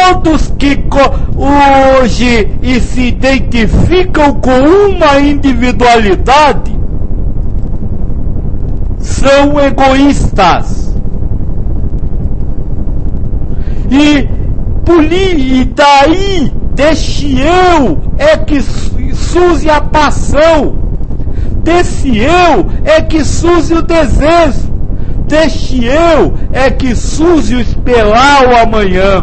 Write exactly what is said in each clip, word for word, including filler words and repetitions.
todos que hoje e se identificam com uma individualidade são egoístas. E, e daí, deste eu, é que surge a paixão. Desse eu é que surge o desejo. Deste eu é que surge o esperar o amanhã.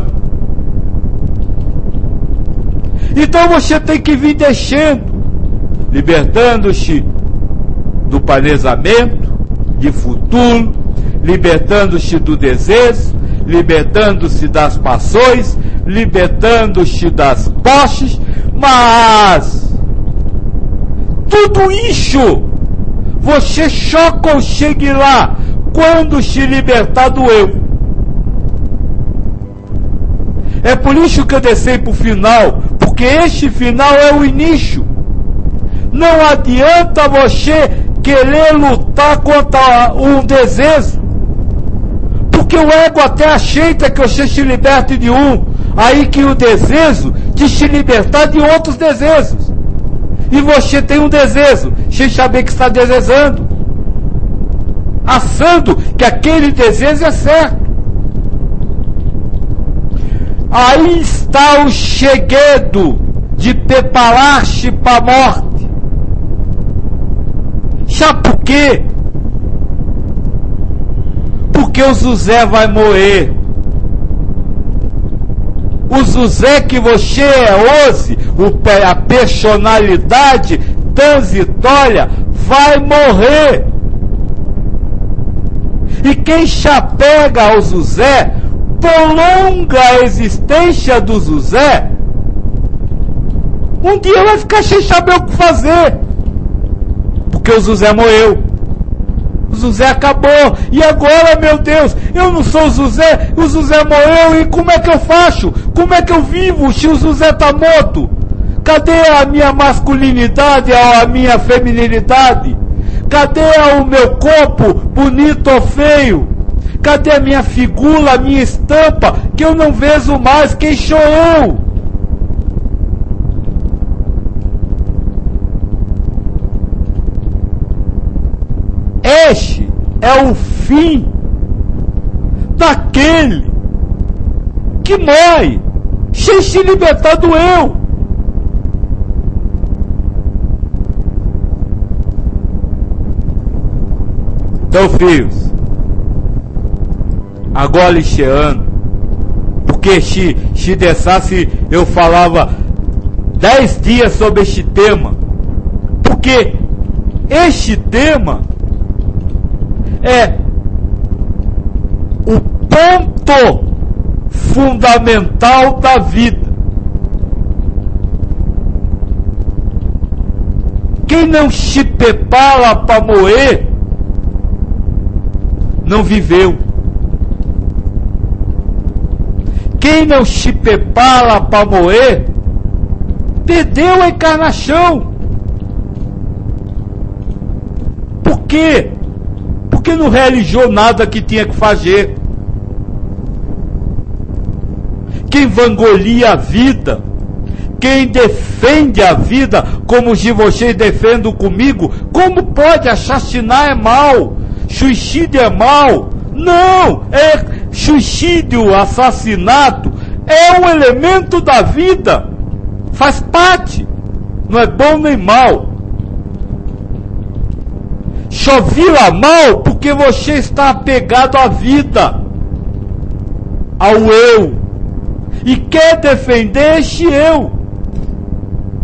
Então você tem que vir deixando, libertando-se do planejamento de futuro, libertando-se do desejo, libertando-se das paixões, libertando-se das posses, mas tudo isso você só consegue lá quando se libertar do eu. É por isso que eu desci para o final, porque este final é o início. Não adianta você querer lutar contra um desejo, porque o ego até aceita que você se liberte de um, aí que o desejo de se libertar de outros desejos. E você tem um desejo, sem saber que está desejando, achando que aquele desejo é certo. Aí está o segredo de preparar-se para a morte. Sabe por quê? Porque o José vai morrer. O José que você é hoje, a personalidade transitória, vai morrer. E quem se apega ao José, prolonga a existência do José, um dia vai ficar sem saber o que fazer, porque o José morreu, o José acabou, e agora, meu Deus, eu não sou o José, o José morreu, e como é que eu faço? Como é que eu vivo se o José está morto? Cadê a minha masculinidade, a minha feminilidade? Cadê o meu corpo, bonito ou feio? Cadê a minha figura, a minha estampa, que eu não vejo mais? Quem sou eu? Este é o fim daquele que morre sem se libertar do eu. Então, filhos, agora este ano, porque se, se deixasse eu falava dez dias sobre este tema, porque este tema é o ponto fundamental da vida. Quem não se prepara para morrer, não viveu. Quem não se prepara para morrer, perdeu a encarnação. Por quê? Porque não realizou nada que tinha que fazer. Quem vangolia a vida, quem defende a vida, como se vocês defendem comigo, como pode assassinar é mal, suicídio é mal? Não, é suicídio, assassinato, é um elemento da vida, faz parte, não é bom nem mal. Só vira mal porque você está apegado à vida, ao eu, e quer defender este eu.